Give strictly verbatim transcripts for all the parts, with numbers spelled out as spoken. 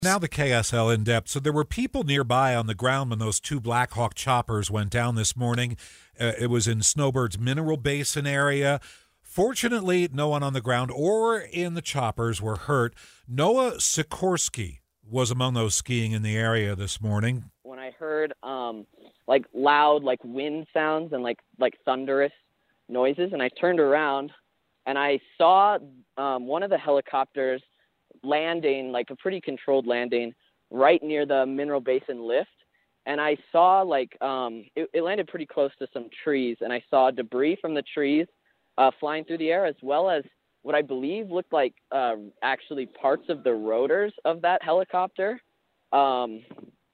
Now the K S L in depth. So there were people nearby on the ground when those two Black Hawk choppers went down this morning. Uh, it was in Snowbird's Mineral Basin area. Fortunately, no one on the ground or in the choppers were hurt. Noah Sikorsky was among those skiing in the area this morning. When I heard um, like loud like wind sounds and like like thunderous noises, and I turned around and I saw um, one of the helicopters landing, like a pretty controlled landing, right near the Mineral Basin lift. And I saw like um, it, it landed pretty close to some trees, and I saw debris from the trees uh, flying through the air, as well as what I believe looked like uh, actually parts of the rotors of that helicopter. Um,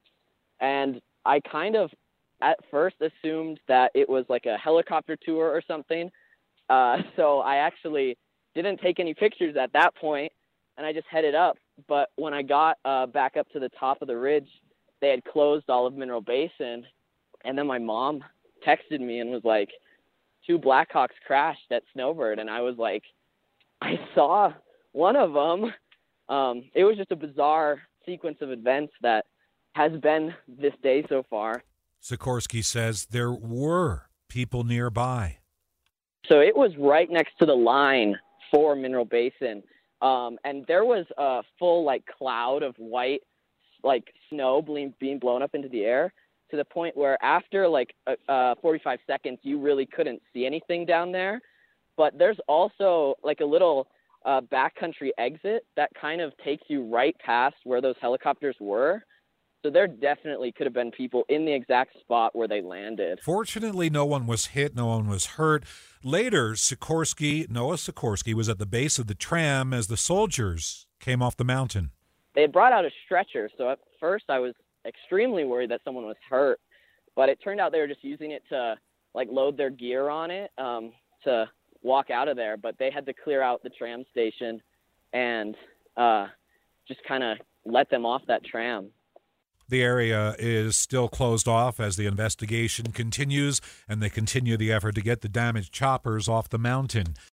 and I kind of at first assumed that it was like a helicopter tour or something. Uh, so I actually didn't take any pictures at that point, and I just headed up. But when I got uh, back up to the top of the ridge, they had closed all of Mineral Basin. And then my mom texted me and was like, two Blackhawks crashed at Snowbird. And I was like, I saw one of them. Um, it was just a bizarre sequence of events that has been this day so far. Sikorsky says there were people nearby. So it was right next to the line for Mineral Basin. Um, and there was a full like cloud of white, like snow being, being blown up into the air, to the point where after like uh, uh, forty-five seconds, you really couldn't see anything down there. But there's also like a little uh, backcountry exit that kind of takes you right past where those helicopters were. So there definitely could have been people in the exact spot where they landed. Fortunately, no one was hit, no one was hurt. Later, Sikorsky, Noah Sikorsky, was at the base of the tram as the soldiers came off the mountain. They had brought out a stretcher, so at first I was extremely worried that someone was hurt. But it turned out they were just using it to like load their gear on it um, to walk out of there. But they had to clear out the tram station and uh, just kind of let them off that tram. The area is still closed off as the investigation continues, and they continue the effort to get the damaged choppers off the mountain.